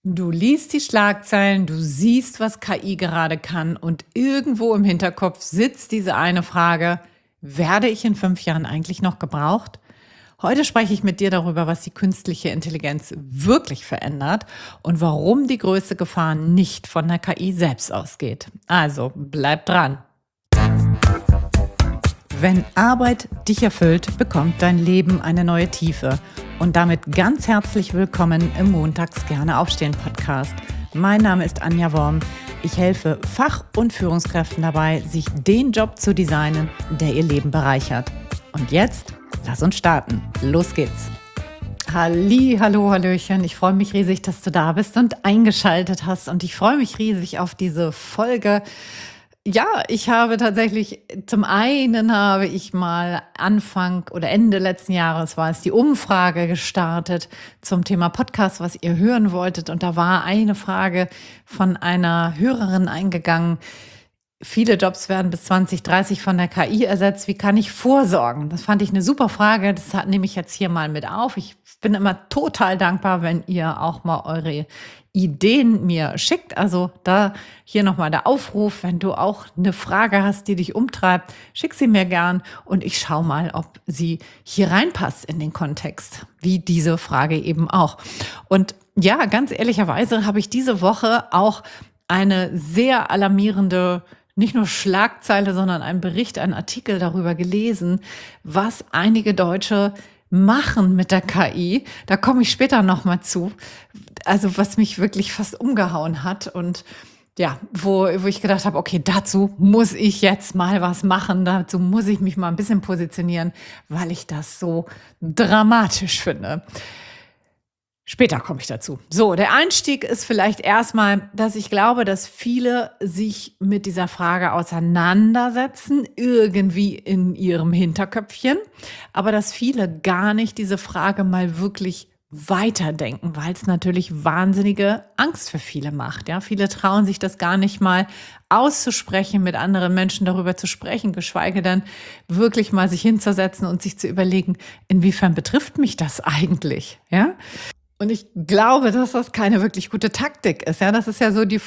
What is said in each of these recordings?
Du liest die Schlagzeilen, du siehst, was KI gerade kann und irgendwo im Hinterkopf sitzt diese eine Frage: Werde ich in 5 Jahren eigentlich noch gebraucht? Heute spreche ich mit dir darüber, was die künstliche Intelligenz wirklich verändert und warum die größte Gefahr nicht von der KI selbst ausgeht. Also bleib dran. Wenn Arbeit dich erfüllt, bekommt dein Leben eine neue Tiefe. Und damit ganz herzlich willkommen im Montags gerne aufstehen Podcast. Mein Name ist Anja Worm. Ich helfe Fach- und Führungskräften dabei, sich den Job zu designen, der ihr Leben bereichert. Und jetzt, lass uns starten. Los geht's. Hallo, Hallöchen. Ich freue mich riesig, dass du da bist und eingeschaltet hast. Und ich freue mich riesig auf diese Folge. Ja, ich habe tatsächlich, zum einen habe ich mal Anfang oder Ende letzten Jahres war es die Umfrage gestartet zum Thema Podcast, was ihr hören wolltet. Und da war eine Frage von einer Hörerin eingegangen. Viele Jobs werden bis 2030 von der KI ersetzt. Wie kann ich vorsorgen? Das fand ich eine super Frage. Das nehme ich jetzt hier mal mit auf. Ich bin immer total dankbar, wenn ihr auch mal eure Ideen mir schickt. Also da hier nochmal der Aufruf, wenn du auch eine Frage hast, die dich umtreibt, schick sie mir gern und ich schaue mal, ob sie hier reinpasst in den Kontext, wie diese Frage eben auch. Und ja, ganz ehrlicherweise habe ich diese Woche auch eine sehr alarmierende, nicht nur Schlagzeile, sondern einen Bericht, einen Artikel darüber gelesen, was einige Deutsche machen mit der KI. Da komme ich später nochmal zu. Also was mich wirklich fast umgehauen hat und ja, wo ich gedacht habe, okay, dazu muss ich jetzt mal was machen, dazu muss ich mich mal ein bisschen positionieren, weil ich das so dramatisch finde. Später komme ich dazu. So, der Einstieg ist vielleicht erstmal, dass ich glaube, dass viele sich mit dieser Frage auseinandersetzen, irgendwie in ihrem Hinterköpfchen, aber dass viele gar nicht diese Frage mal wirklich weiterdenken, weil es natürlich wahnsinnige Angst für viele macht. Ja, viele trauen sich das gar nicht mal auszusprechen, mit anderen Menschen darüber zu sprechen, geschweige denn wirklich mal sich hinzusetzen und sich zu überlegen, inwiefern betrifft mich das eigentlich? Ja, und ich glaube, dass das keine wirklich gute Taktik ist. Ja, das ist ja so die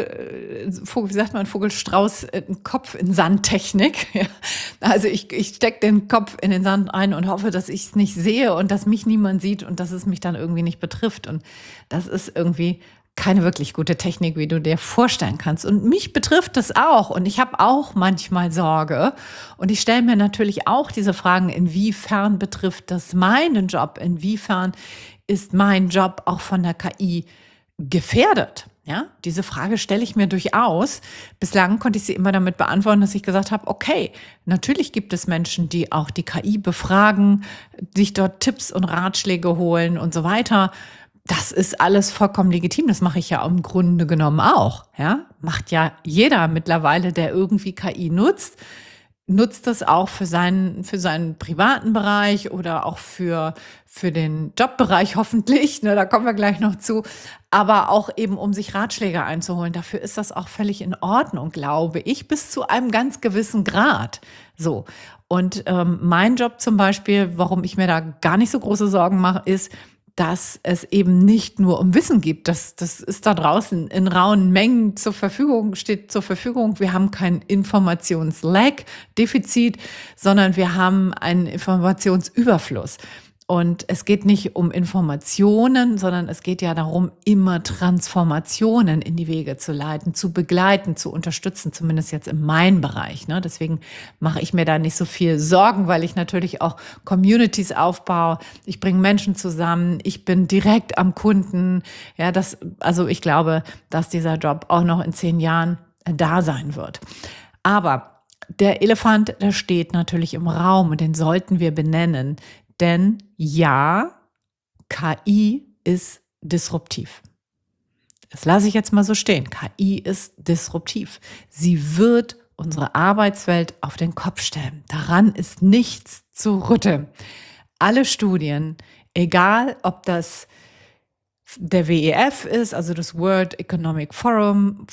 wie sagt man, Vogelstrauß, Kopf in Sand-Technik. Ja. Also ich stecke den Kopf in den Sand ein und hoffe, dass ich es nicht sehe und dass mich niemand sieht und dass es mich dann irgendwie nicht betrifft. Und das ist irgendwie keine wirklich gute Technik, wie du dir vorstellen kannst. Und mich betrifft das auch. Und ich habe auch manchmal Sorge. Und ich stelle mir natürlich auch diese Fragen, inwiefern betrifft das meinen Job? Inwiefern ist mein Job auch von der KI gefährdet? Ja, diese Frage stelle ich mir durchaus. Bislang konnte ich sie immer damit beantworten, dass ich gesagt habe, okay, natürlich gibt es Menschen, die auch die KI befragen, sich dort Tipps und Ratschläge holen und so weiter. Das ist alles vollkommen legitim. Das mache ich ja im Grunde genommen auch. Ja, macht ja jeder mittlerweile, der irgendwie KI nutzt das auch für seinen privaten Bereich oder auch für den Jobbereich hoffentlich, ne, da kommen wir gleich noch zu, aber auch eben, um sich Ratschläge einzuholen. Dafür ist das auch völlig in Ordnung, glaube ich, bis zu einem ganz gewissen Grad. So. Und mein Job zum Beispiel, warum ich mir da gar nicht so große Sorgen mache, ist, dass es eben nicht nur um Wissen gibt. Das ist da draußen in rauen Mengen steht zur Verfügung. Wir haben kein Informationslack, Defizit, sondern wir haben einen Informationsüberfluss. Und es geht nicht um Informationen, sondern es geht ja darum, immer Transformationen in die Wege zu leiten, zu begleiten, zu unterstützen, zumindest jetzt in meinem Bereich. Ne? Deswegen mache ich mir da nicht so viel Sorgen, weil ich natürlich auch Communities aufbaue. Ich bringe Menschen zusammen, ich bin direkt am Kunden. Ja, also ich glaube, dass dieser Job auch noch in 10 Jahren da sein wird. Aber der Elefant, der steht natürlich im Raum und den sollten wir benennen. Denn ja, KI ist disruptiv. Das lasse ich jetzt mal so stehen. KI ist disruptiv. Sie wird unsere Arbeitswelt auf den Kopf stellen. Daran ist nichts zu rütteln. Alle Studien, egal ob das der WEF ist, also das World Economic Forum,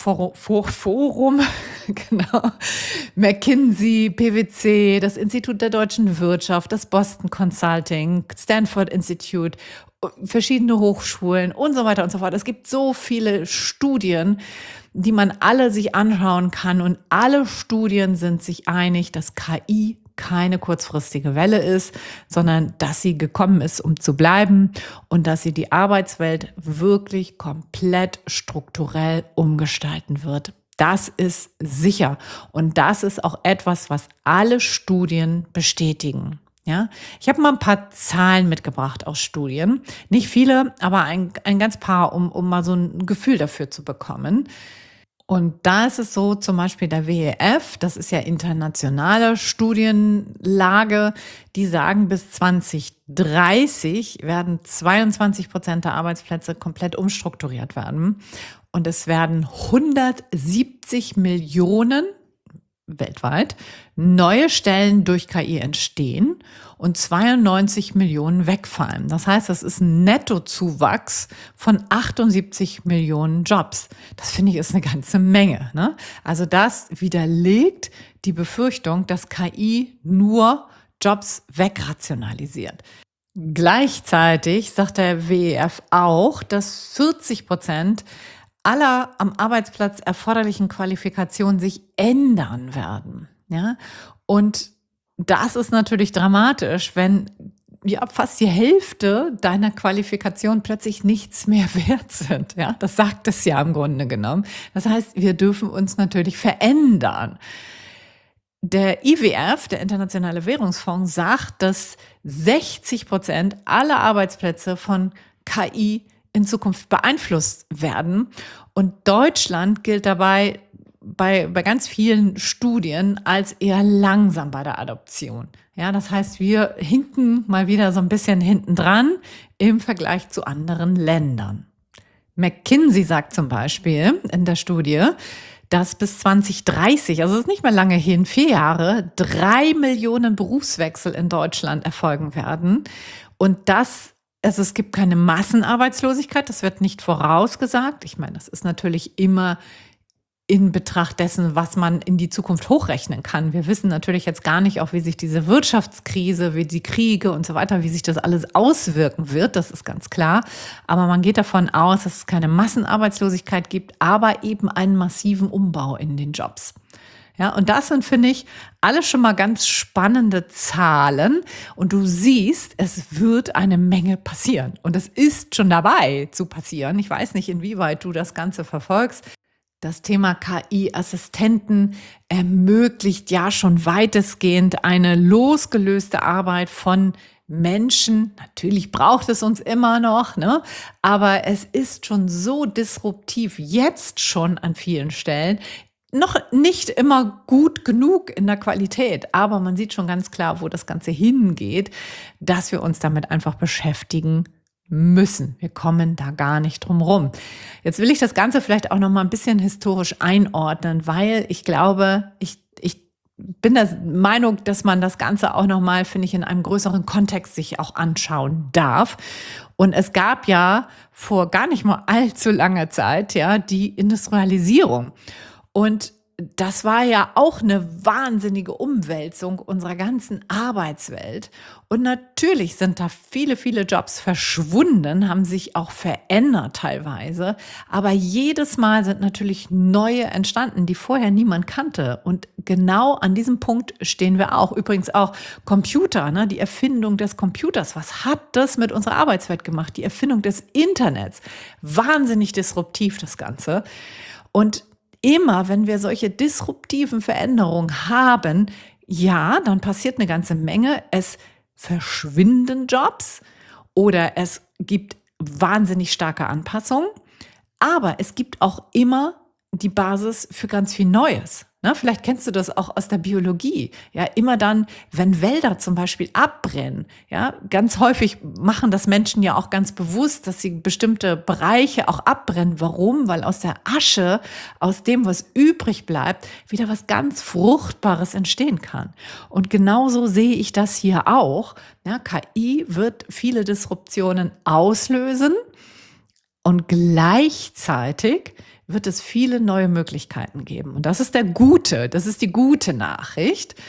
genau, McKinsey, PwC, das Institut der deutschen Wirtschaft, das Boston Consulting, Stanford Institute verschiedene Hochschulen und so weiter und so fort. Es gibt so viele Studien, die man alle sich anschauen kann. Und alle Studien sind sich einig, dass KI keine kurzfristige Welle ist, sondern dass sie gekommen ist, um zu bleiben und dass sie die Arbeitswelt wirklich komplett strukturell umgestalten wird. Das ist sicher. Und das ist auch etwas, was alle Studien bestätigen. Ja, ich habe mal ein paar Zahlen mitgebracht aus Studien. Nicht viele, aber ein ganz paar, um mal so ein Gefühl dafür zu bekommen. Und da ist es so, zum Beispiel der WEF, das ist ja internationale Studienlage, die sagen, bis 2030 werden 22% der Arbeitsplätze komplett umstrukturiert werden. Und es werden 170 Millionen weltweit neue Stellen durch KI entstehen und 92 Millionen wegfallen. Das heißt, das ist ein Nettozuwachs von 78 Millionen Jobs. Das finde ich ist eine ganze Menge, ne? Also das widerlegt die Befürchtung, dass KI nur Jobs wegrationalisiert. Gleichzeitig sagt der WEF auch, dass 40% aller am Arbeitsplatz erforderlichen Qualifikationen sich ändern werden. Ja? Und das ist natürlich dramatisch, wenn ja fast die Hälfte deiner Qualifikation plötzlich nichts mehr wert sind. Ja? Das sagt es ja im Grunde genommen. Das heißt, wir dürfen uns natürlich verändern. Der IWF, der Internationale Währungsfonds, sagt, dass 60% aller Arbeitsplätze von KI in Zukunft beeinflusst werden. Und Deutschland gilt dabei bei ganz vielen Studien als eher langsam bei der Adoption. Ja, das heißt, wir hinken mal wieder so ein bisschen hinten dran im Vergleich zu anderen Ländern. McKinsey sagt zum Beispiel in der Studie, dass bis 2030, also es ist nicht mehr lange hin, 4 Jahre, 3 Millionen Berufswechsel in Deutschland erfolgen werden. Und also es gibt keine Massenarbeitslosigkeit, das wird nicht vorausgesagt. Ich meine, das ist natürlich immer in Betracht dessen, was man in die Zukunft hochrechnen kann. Wir wissen natürlich jetzt gar nicht, auch wie sich diese Wirtschaftskrise, wie die Kriege und so weiter, wie sich das alles auswirken wird, das ist ganz klar. Aber man geht davon aus, dass es keine Massenarbeitslosigkeit gibt, aber eben einen massiven Umbau in den Jobs. Ja, und das sind, finde ich, alles schon mal ganz spannende Zahlen. Und du siehst, es wird eine Menge passieren. Und es ist schon dabei zu passieren. Ich weiß nicht, inwieweit du das Ganze verfolgst. Das Thema KI-Assistenten ermöglicht ja schon weitestgehend eine losgelöste Arbeit von Menschen. Natürlich braucht es uns immer noch, ne? Aber es ist schon so disruptiv, jetzt schon an vielen Stellen. Noch nicht immer gut genug in der Qualität, aber man sieht schon ganz klar, wo das Ganze hingeht, dass wir uns damit einfach beschäftigen müssen. Wir kommen da gar nicht drum rum. Jetzt will ich das Ganze vielleicht auch noch mal ein bisschen historisch einordnen, weil ich glaube, ich bin der Meinung, dass man das Ganze auch noch mal, finde ich, in einem größeren Kontext sich auch anschauen darf. Und es gab ja vor gar nicht mal allzu langer Zeit ja die Industrialisierung. Und das war ja auch eine wahnsinnige Umwälzung unserer ganzen Arbeitswelt. Und natürlich sind da viele, viele Jobs verschwunden, haben sich auch verändert teilweise. Aber jedes Mal sind natürlich neue entstanden, die vorher niemand kannte. Und genau an diesem Punkt stehen wir auch. Übrigens auch Computer, ne? Die Erfindung des Computers. Was hat das mit unserer Arbeitswelt gemacht? Die Erfindung des Internets. Wahnsinnig disruptiv das Ganze. Und immer, wenn wir solche disruptiven Veränderungen haben, ja, dann passiert eine ganze Menge. Es verschwinden Jobs oder es gibt wahnsinnig starke Anpassungen. Aber es gibt auch immer die Basis für ganz viel Neues. Ne? Vielleicht kennst du das auch aus der Biologie. Ja, immer dann, wenn Wälder zum Beispiel abbrennen, ja, ganz häufig machen das Menschen ja auch ganz bewusst, dass sie bestimmte Bereiche auch abbrennen. Warum? Weil aus der Asche, aus dem, was übrig bleibt, wieder was ganz Fruchtbares entstehen kann. Und genauso sehe ich das hier auch. Ja, KI wird viele Disruptionen auslösen und gleichzeitig wird es viele neue Möglichkeiten geben. Und das ist die gute Nachricht.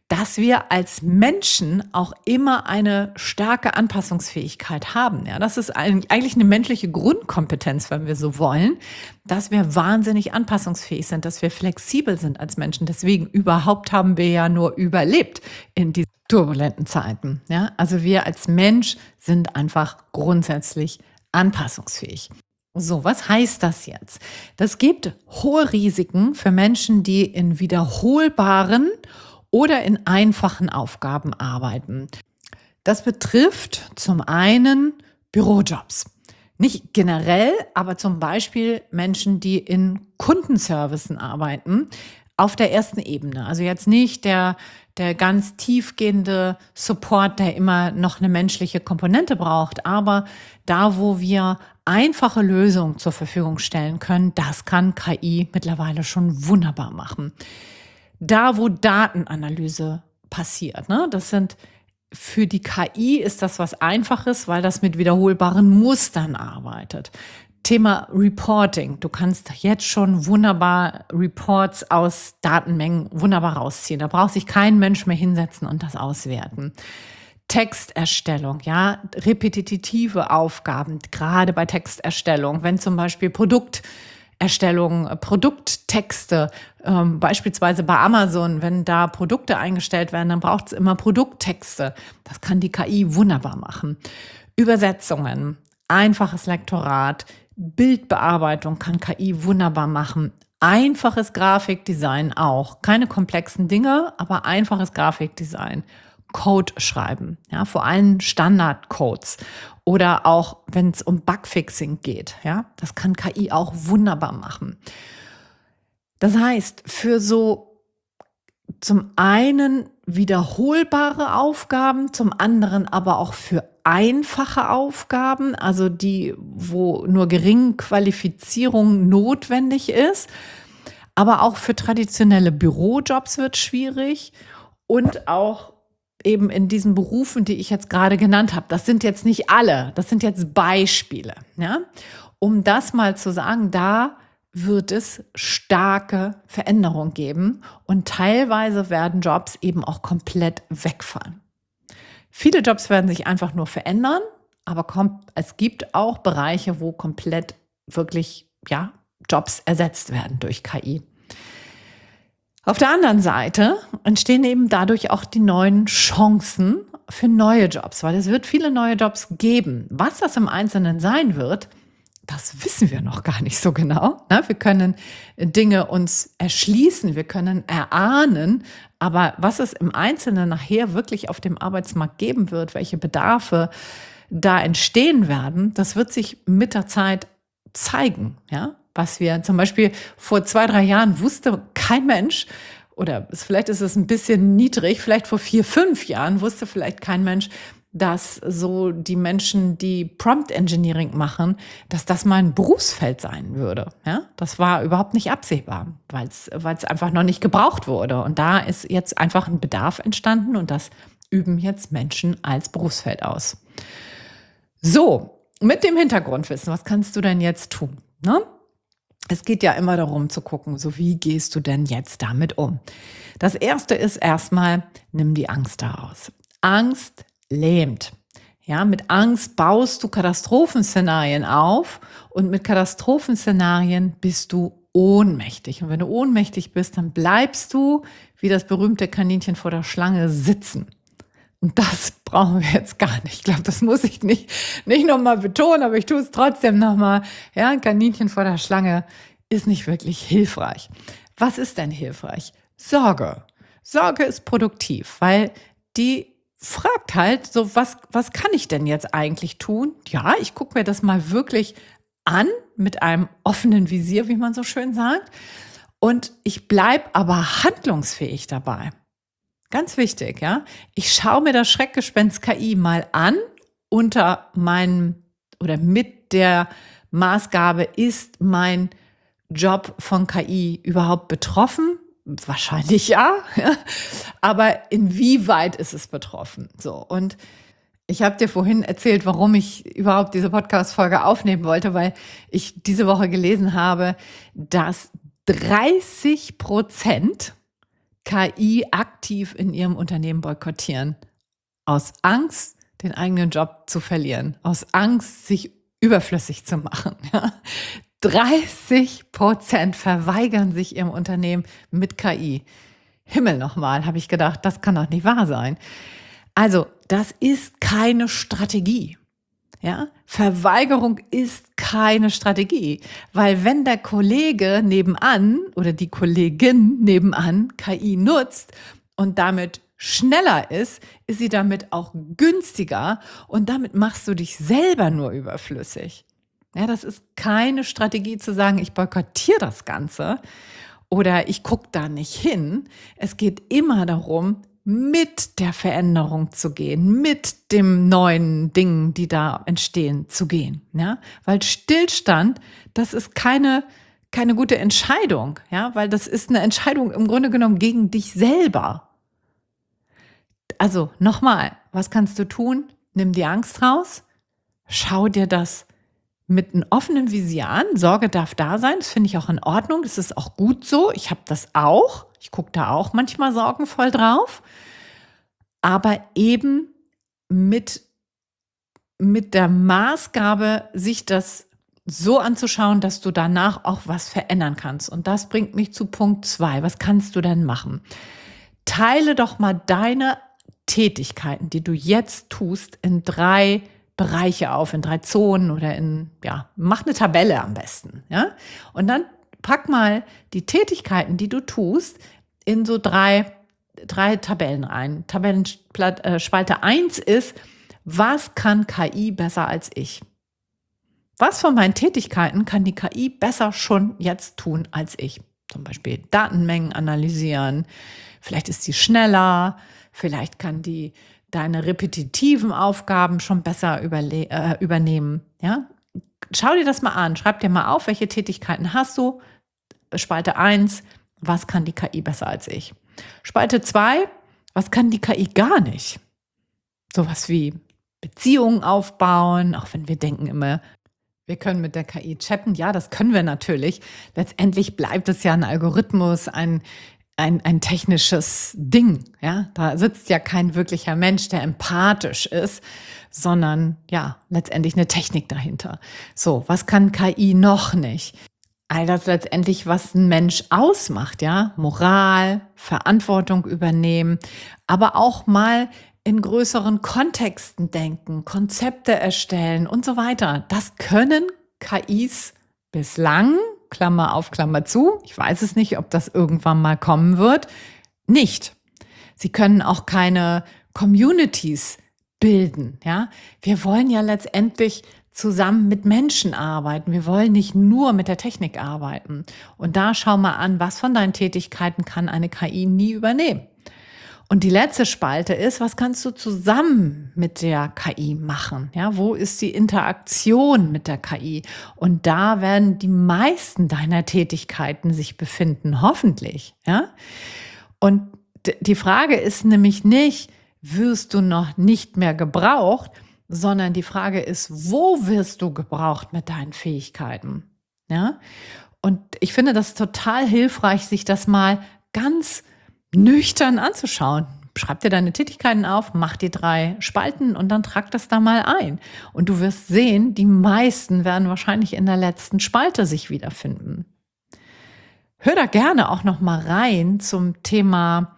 dass wir als Menschen auch immer eine starke Anpassungsfähigkeit haben. Ja, das ist eigentlich eine menschliche Grundkompetenz, wenn wir so wollen, dass wir wahnsinnig anpassungsfähig sind, dass wir flexibel sind als Menschen. Deswegen überhaupt haben wir ja nur überlebt in diesen turbulenten Zeiten. Ja, also wir als Mensch sind einfach grundsätzlich anpassungsfähig. So, was heißt das jetzt? Das gibt hohe Risiken für Menschen, die in wiederholbaren oder in einfachen Aufgaben arbeiten. Das betrifft zum einen Bürojobs. Nicht generell, aber zum Beispiel Menschen, die in Kundenservicen arbeiten, auf der ersten Ebene. Also jetzt nicht der ganz tiefgehende Support, der immer noch eine menschliche Komponente braucht, aber da, wo wir einfache Lösungen zur Verfügung stellen können, das kann KI mittlerweile schon wunderbar machen. Da, wo Datenanalyse passiert, ne, das sind für die KI ist das was Einfaches, weil das mit wiederholbaren Mustern arbeitet. Thema Reporting. Du kannst jetzt schon wunderbar Reports aus Datenmengen wunderbar rausziehen. Da braucht sich kein Mensch mehr hinsetzen und das auswerten. Texterstellung, ja, repetitive Aufgaben, gerade bei Texterstellung, wenn zum Beispiel Produkterstellung, Produkttexte, beispielsweise bei Amazon, wenn da Produkte eingestellt werden, dann braucht es immer Produkttexte. Das kann die KI wunderbar machen. Übersetzungen, einfaches Lektorat, Bildbearbeitung kann KI wunderbar machen. Einfaches Grafikdesign auch. Keine komplexen Dinge, aber einfaches Grafikdesign. Code schreiben, ja, vor allem Standardcodes oder auch, wenn es um Bugfixing geht, ja, das kann KI auch wunderbar machen. Das heißt, für so zum einen wiederholbare Aufgaben, zum anderen aber auch für einfache Aufgaben, also die, wo nur geringe Qualifizierung notwendig ist, aber auch für traditionelle Bürojobs wird schwierig und auch eben in diesen Berufen, die ich jetzt gerade genannt habe. Das sind jetzt nicht alle, das sind jetzt Beispiele. Ja? Um das mal zu sagen, da wird es starke Veränderungen geben und teilweise werden Jobs eben auch komplett wegfallen. Viele Jobs werden sich einfach nur verändern, aber es gibt auch Bereiche, wo komplett wirklich Jobs ersetzt werden durch KI. Auf der anderen Seite entstehen eben dadurch auch die neuen Chancen für neue Jobs, weil es wird viele neue Jobs geben. Was das im Einzelnen sein wird, das wissen wir noch gar nicht so genau. Wir können Dinge uns erschließen, wir können erahnen, aber was es im Einzelnen nachher wirklich auf dem Arbeitsmarkt geben wird, welche Bedarfe da entstehen werden, das wird sich mit der Zeit zeigen, ja. Was wir zum Beispiel vor 2-3 Jahren wusste kein Mensch, oder vielleicht ist es ein bisschen niedrig, vielleicht vor 4-5 Jahren wusste vielleicht kein Mensch, dass so die Menschen, die Prompt Engineering machen, dass das mal ein Berufsfeld sein würde. Ja? Das war überhaupt nicht absehbar, weil es einfach noch nicht gebraucht wurde. Und da ist jetzt einfach ein Bedarf entstanden und das üben jetzt Menschen als Berufsfeld aus. So, mit dem Hintergrundwissen, was kannst du denn jetzt tun? Ne? Es geht ja immer darum zu gucken, so wie gehst du denn jetzt damit um? Das Erste ist erstmal, nimm die Angst daraus. Angst lähmt. Ja, mit Angst baust du Katastrophenszenarien auf und mit Katastrophenszenarien bist du ohnmächtig. Und wenn du ohnmächtig bist, dann bleibst du wie das berühmte Kaninchen vor der Schlange sitzen. Und das brauchen wir jetzt gar nicht. Ich glaube, das muss ich nicht nochmal betonen, aber ich tue es trotzdem nochmal. Ja, ein Kaninchen vor der Schlange ist nicht wirklich hilfreich. Was ist denn hilfreich? Sorge. Sorge ist produktiv, weil die fragt halt so, was kann ich denn jetzt eigentlich tun? Ja, ich gucke mir das mal wirklich an mit einem offenen Visier, wie man so schön sagt. Und ich bleibe aber handlungsfähig dabei. Ganz wichtig, ja. Ich schaue mir das Schreckgespenst KI mal an unter mit der Maßgabe, ist mein Job von KI überhaupt betroffen? Wahrscheinlich ja. Aber inwieweit ist es betroffen? So, und ich habe dir vorhin erzählt, warum ich überhaupt diese Podcast-Folge aufnehmen wollte, weil ich diese Woche gelesen habe, dass 30% KI aktiv in ihrem Unternehmen boykottieren. Aus Angst, den eigenen Job zu verlieren. Aus Angst, sich überflüssig zu machen. Ja. 30% verweigern sich ihrem Unternehmen mit KI. Himmel nochmal, habe ich gedacht, das kann doch nicht wahr sein. Also, das ist keine Strategie. Ja? Verweigerung ist keine Strategie, weil wenn der Kollege nebenan oder die Kollegin nebenan KI nutzt und damit schneller ist sie damit auch günstiger und damit machst du dich selber nur überflüssig. Ja, das ist keine Strategie zu sagen, ich boykottiere das Ganze oder ich gucke da nicht hin. Es geht immer darum, mit der Veränderung zu gehen, mit dem neuen Dingen, die da entstehen, zu gehen. Ja? Weil Stillstand, das ist keine gute Entscheidung, ja? Weil das ist eine Entscheidung im Grunde genommen gegen dich selber. Also nochmal, was kannst du tun? Nimm die Angst raus, schau dir das mit einem offenen Visier an. Sorge darf da sein, das finde ich auch in Ordnung, das ist auch gut so. Ich habe das auch, ich gucke da auch manchmal sorgenvoll drauf, aber eben mit der Maßgabe, sich das so anzuschauen, dass du danach auch was verändern kannst. Und das bringt mich zu Punkt 2. Was kannst du denn machen? Teile doch mal deine Tätigkeiten, die du jetzt tust, in 3 Bereiche auf, in 3 Zonen oder mach eine Tabelle am besten. Ja? Und dann pack mal die Tätigkeiten, die du tust, in so 3 Tabellen rein. Tabellenspalte 1 ist, was kann KI besser als ich? Was von meinen Tätigkeiten kann die KI besser schon jetzt tun als ich? Zum Beispiel Datenmengen analysieren, vielleicht ist sie schneller, vielleicht kann die deine repetitiven Aufgaben schon besser übernehmen. Ja? Schau dir das mal an, schreib dir mal auf, welche Tätigkeiten hast du. Spalte 1, was kann die KI besser als ich? Spalte 2, was kann die KI gar nicht? Sowas wie Beziehungen aufbauen, auch wenn wir denken immer, wir können mit der KI chatten. Ja, das können wir natürlich. Letztendlich bleibt es ja ein Algorithmus, ein technisches Ding. Ja? Da sitzt ja kein wirklicher Mensch, der empathisch ist, sondern ja, letztendlich eine Technik dahinter. So, was kann KI noch nicht? All das letztendlich, was ein Mensch ausmacht, ja, Moral, Verantwortung übernehmen, aber auch mal in größeren Kontexten denken, Konzepte erstellen und so weiter. Das können KIs bislang, Klammer auf, Klammer zu, ich weiß es nicht, ob das irgendwann mal kommen wird, nicht. Sie können auch keine Communities bilden, ja. Wir wollen ja letztendlich zusammen mit Menschen arbeiten. Wir wollen nicht nur mit der Technik arbeiten. Und da schau mal an, was von deinen Tätigkeiten kann eine KI nie übernehmen. Und die letzte Spalte ist, was kannst du zusammen mit der KI machen? Ja, wo ist die Interaktion mit der KI? Und da werden die meisten deiner Tätigkeiten sich befinden, hoffentlich. Ja? Und die Frage ist nämlich nicht, wirst du noch nicht mehr gebraucht, sondern die Frage ist, wo wirst du gebraucht mit deinen Fähigkeiten? Ja? Und ich finde das total hilfreich, sich das mal ganz nüchtern anzuschauen. Schreib dir deine Tätigkeiten auf, mach die 3 Spalten und dann trag das da mal ein. Und du wirst sehen, die meisten werden wahrscheinlich in der letzten Spalte sich wiederfinden. Hör da gerne auch noch mal rein zum Thema,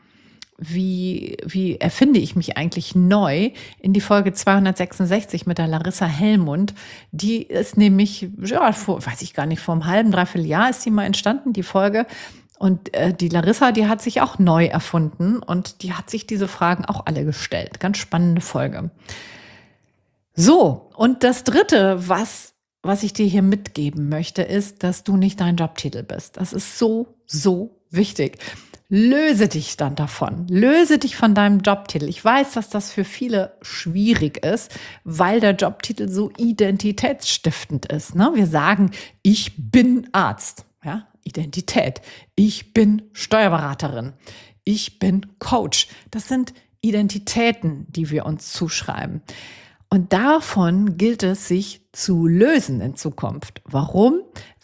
wie erfinde ich mich eigentlich neu, in die Folge 266 mit der Larissa Hellmund. Die ist nämlich, vor einem halben, dreiviertel Jahr ist die mal entstanden, die Folge. Und die Larissa, die hat sich auch neu erfunden und die hat sich diese Fragen auch alle gestellt. Ganz spannende Folge. So, und das Dritte, was ich dir hier mitgeben möchte, ist, dass du nicht dein Jobtitel bist. Das ist so, so wichtig. Löse dich dann davon. Löse dich von deinem Jobtitel. Ich weiß, dass das für viele schwierig ist, weil der Jobtitel so identitätsstiftend ist. Ne? Wir sagen, ich bin Arzt. Ja? Identität. Ich bin Steuerberaterin. Ich bin Coach. Das sind Identitäten, die wir uns zuschreiben. Und davon gilt es, sich zu lösen in Zukunft. Warum?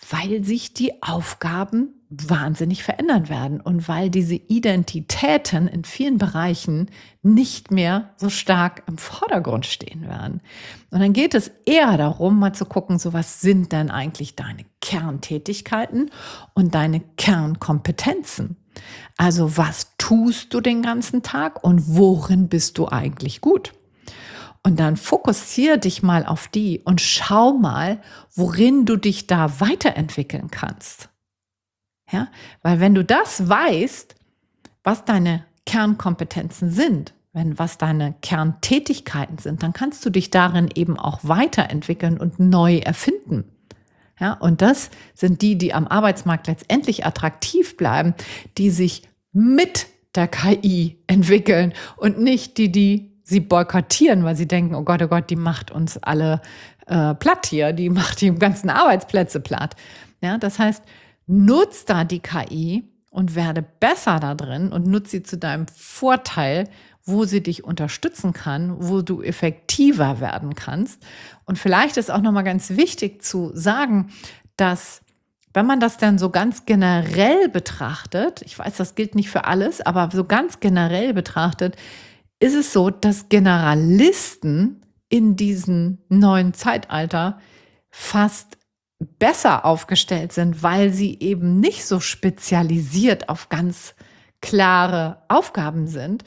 Weil sich die Aufgaben wahnsinnig verändern werden und weil diese Identitäten in vielen Bereichen nicht mehr so stark im Vordergrund stehen werden. Und dann geht es eher darum, mal zu gucken, so was sind denn eigentlich deine Kerntätigkeiten und deine Kernkompetenzen? Also was tust du den ganzen Tag und worin bist du eigentlich gut? Und dann fokussiere dich mal auf die und schau mal, worin du dich da weiterentwickeln kannst. Ja? Weil wenn du das weißt, was deine Kernkompetenzen sind, was deine Kerntätigkeiten sind, dann kannst du dich darin eben auch weiterentwickeln und neu erfinden. Ja? Und das sind die am Arbeitsmarkt letztendlich attraktiv bleiben, die sich mit der KI entwickeln und nicht die sie boykottieren, weil sie denken, oh Gott, die macht uns alle platt hier, die macht die ganzen Arbeitsplätze platt. Ja, das heißt, nutz da die KI und werde besser da drin und nutz sie zu deinem Vorteil, wo sie dich unterstützen kann, wo du effektiver werden kannst. Und vielleicht ist auch nochmal ganz wichtig zu sagen, dass wenn man das dann so ganz generell betrachtet, ich weiß, das gilt nicht für alles, aber so ganz generell betrachtet, ist es so, dass Generalisten in diesem neuen Zeitalter fast besser aufgestellt sind, weil sie eben nicht so spezialisiert auf ganz klare Aufgaben sind,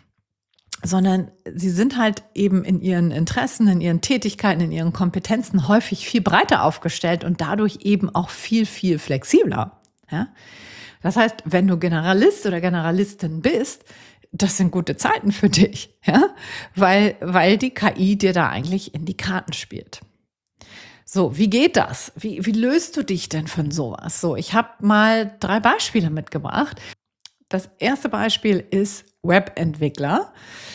sondern sie sind halt eben in ihren Interessen, in ihren Tätigkeiten, in ihren Kompetenzen häufig viel breiter aufgestellt und dadurch eben auch viel, viel flexibler. Ja? Das heißt, wenn du Generalist oder Generalistin bist, das sind gute Zeiten für dich, ja? Weil die KI dir da eigentlich in die Karten spielt. So, wie geht das? Wie löst du dich denn von sowas? So, ich habe mal 3 Beispiele mitgebracht. Das erste Beispiel ist Webentwickler.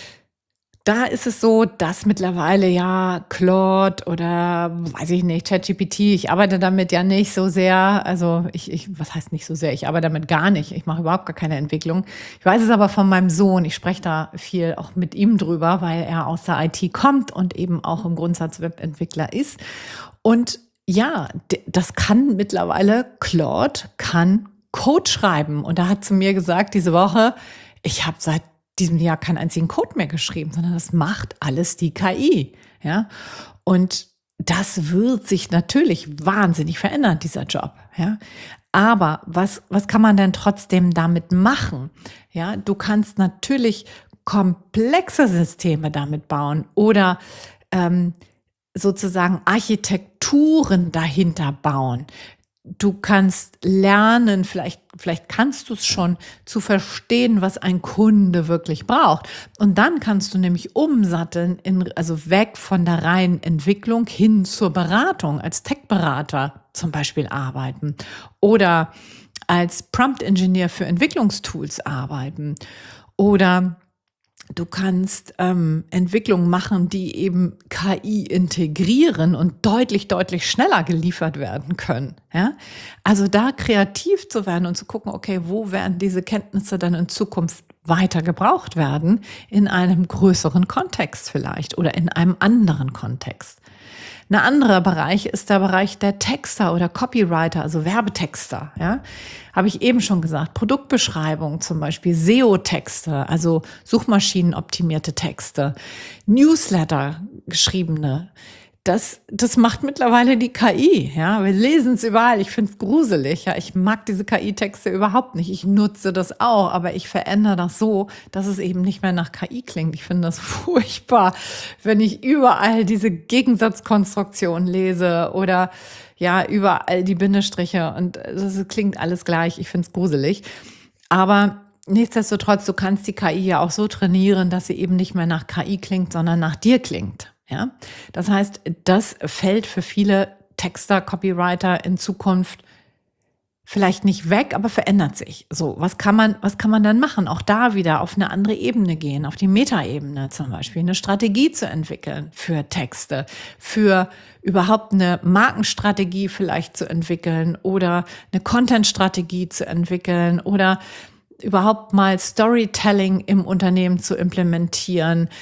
Da ist es so, dass mittlerweile ja Claude oder, weiß ich nicht, ChatGPT, ich arbeite damit ja nicht so sehr, also was heißt nicht so sehr, ich arbeite damit gar nicht, ich mache überhaupt gar keine Entwicklung. Ich weiß es aber von meinem Sohn, ich spreche da viel auch mit ihm drüber, weil er aus der IT kommt und eben auch im Grundsatz Webentwickler ist. Und ja, das kann mittlerweile, Claude kann Code schreiben. Und er hat zu mir gesagt, diese Woche, ich habe seit diesem Jahr keinen einzigen Code mehr geschrieben, sondern das macht alles die KI. Ja? Und das wird sich natürlich wahnsinnig verändern, dieser Job. Ja? Aber was kann man denn trotzdem damit machen? Ja? Du kannst natürlich komplexe Systeme damit bauen oder sozusagen Architekturen dahinter bauen. Du kannst lernen, vielleicht kannst du es schon, zu verstehen, was ein Kunde wirklich braucht. Und dann kannst du nämlich umsatteln, also weg von der reinen Entwicklung hin zur Beratung, als Tech-Berater zum Beispiel arbeiten oder als Prompt-Engineer für Entwicklungstools arbeiten oder du kannst Entwicklungen machen, die eben KI integrieren und deutlich, deutlich schneller geliefert werden können. Ja? Also da kreativ zu werden und zu gucken, okay, wo werden diese Kenntnisse dann in Zukunft weiter gebraucht werden, in einem größeren Kontext vielleicht oder in einem anderen Kontext. Ein anderer Bereich ist der Bereich der Texter oder Copywriter, also Werbetexter. Ja? Habe ich eben schon gesagt. Produktbeschreibung zum Beispiel, SEO-Texte, also suchmaschinenoptimierte Texte, Newsletter geschriebene. Das macht mittlerweile die KI. Ja? Wir lesen es überall. Ich finde es gruselig. Ja? Ich mag diese KI-Texte überhaupt nicht. Ich nutze das auch, aber ich verändere das so, dass es eben nicht mehr nach KI klingt. Ich finde das furchtbar, wenn ich überall diese Gegensatzkonstruktion lese oder ja, überall die Bindestriche und das klingt alles gleich. Ich finde es gruselig. Aber nichtsdestotrotz, du kannst die KI ja auch so trainieren, dass sie eben nicht mehr nach KI klingt, sondern nach dir klingt. Ja? Das heißt, das fällt für viele Texter, Copywriter in Zukunft vielleicht nicht weg, aber verändert sich. So, was kann man dann machen? Auch da wieder auf eine andere Ebene gehen, auf die Metaebene zum Beispiel, eine Strategie zu entwickeln für Texte, für überhaupt eine Markenstrategie vielleicht zu entwickeln oder eine Content-Strategie zu entwickeln oder überhaupt mal Storytelling im Unternehmen zu implementieren.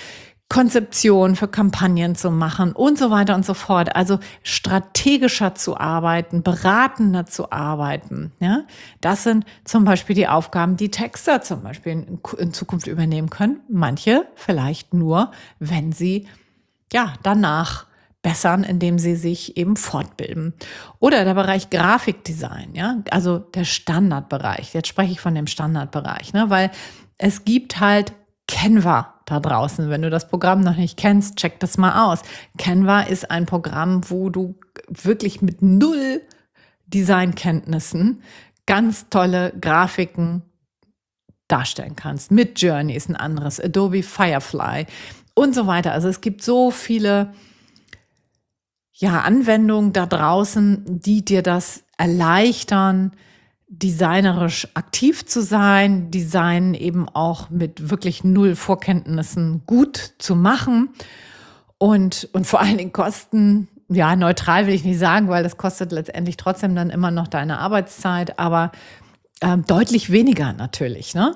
Konzeption für Kampagnen zu machen und so weiter und so fort. Also strategischer zu arbeiten, beratender zu arbeiten. Ja? Das sind zum Beispiel die Aufgaben, die Texter zum Beispiel in Zukunft übernehmen können. Manche vielleicht nur, wenn sie danach bessern, indem sie sich eben fortbilden. Oder der Bereich Grafikdesign, also der Standardbereich. Jetzt spreche ich von dem Standardbereich, weil es gibt halt Canva da draußen. Wenn du das Programm noch nicht kennst, check das mal aus. Canva ist ein Programm, wo du wirklich mit 0 Designkenntnissen ganz tolle Grafiken darstellen kannst. Midjourney ist ein anderes, Adobe Firefly und so weiter. Also es gibt so viele Anwendungen da draußen, die dir das erleichtern, designerisch aktiv zu sein, Design eben auch mit wirklich 0 Vorkenntnissen gut zu machen und vor allen Dingen Kosten, neutral will ich nicht sagen, weil das kostet letztendlich trotzdem dann immer noch deine Arbeitszeit, aber deutlich weniger natürlich, ne?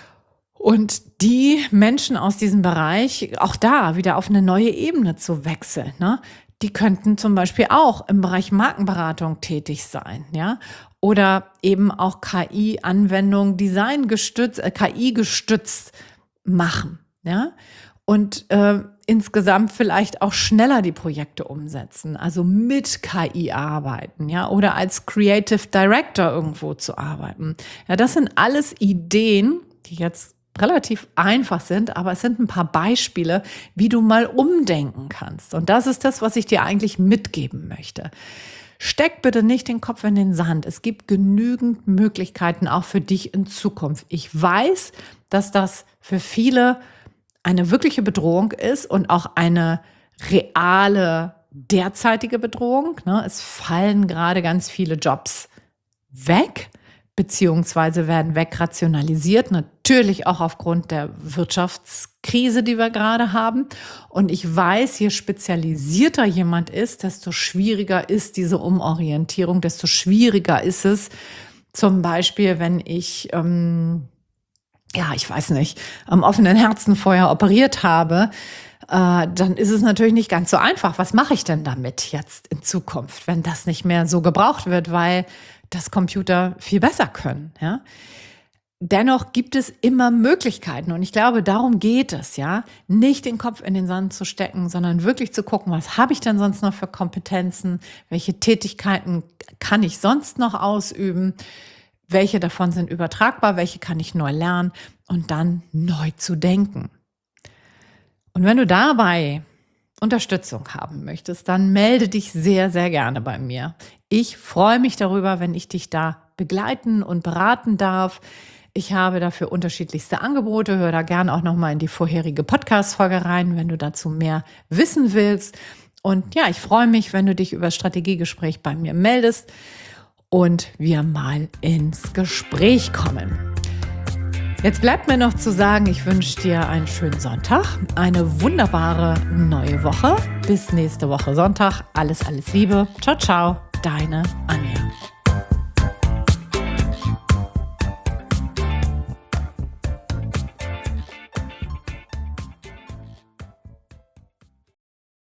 Und die Menschen aus diesem Bereich, auch da wieder auf eine neue Ebene zu wechseln, ne? Die könnten zum Beispiel auch im Bereich Markenberatung tätig sein, oder eben auch KI-Anwendungen KI-gestützt machen, und insgesamt vielleicht auch schneller die Projekte umsetzen, also mit KI arbeiten, oder als Creative Director irgendwo zu arbeiten. Ja, das sind alles Ideen, die jetzt relativ einfach sind, aber es sind ein paar Beispiele, wie du mal umdenken kannst. Und das ist das, was ich dir eigentlich mitgeben möchte. Steck bitte nicht den Kopf in den Sand. Es gibt genügend Möglichkeiten auch für dich in Zukunft. Ich weiß, dass das für viele eine wirkliche Bedrohung ist und auch eine reale derzeitige Bedrohung. Es fallen gerade ganz viele Jobs weg, beziehungsweise werden wegrationalisiert, natürlich auch aufgrund der Wirtschaftskrise, die wir gerade haben. Und ich weiß, je spezialisierter jemand ist, desto schwieriger ist diese Umorientierung, desto schwieriger ist es, zum Beispiel, wenn ich, am offenen Herzen vorher operiert habe, dann ist es natürlich nicht ganz so einfach. Was mache ich denn damit jetzt in Zukunft, wenn das nicht mehr so gebraucht wird, weil das Computer viel besser können, Dennoch gibt es immer Möglichkeiten und ich glaube, darum geht es, nicht den Kopf in den Sand zu stecken, sondern wirklich zu gucken, was habe ich denn sonst noch für Kompetenzen, welche Tätigkeiten kann ich sonst noch ausüben, welche davon sind übertragbar, welche kann ich neu lernen und dann neu zu denken. Und wenn du dabei Unterstützung haben möchtest, dann melde dich sehr, sehr gerne bei mir. Ich freue mich darüber, wenn ich dich da begleiten und beraten darf. Ich habe dafür unterschiedlichste Angebote. Hör da gerne auch nochmal in die vorherige Podcast-Folge rein, wenn du dazu mehr wissen willst. Und ich freue mich, wenn du dich über das Strategiegespräch bei mir meldest und wir mal ins Gespräch kommen. Jetzt bleibt mir noch zu sagen, ich wünsche dir einen schönen Sonntag, eine wunderbare neue Woche. Bis nächste Woche Sonntag. Alles Liebe. Ciao, ciao. Deine Anja.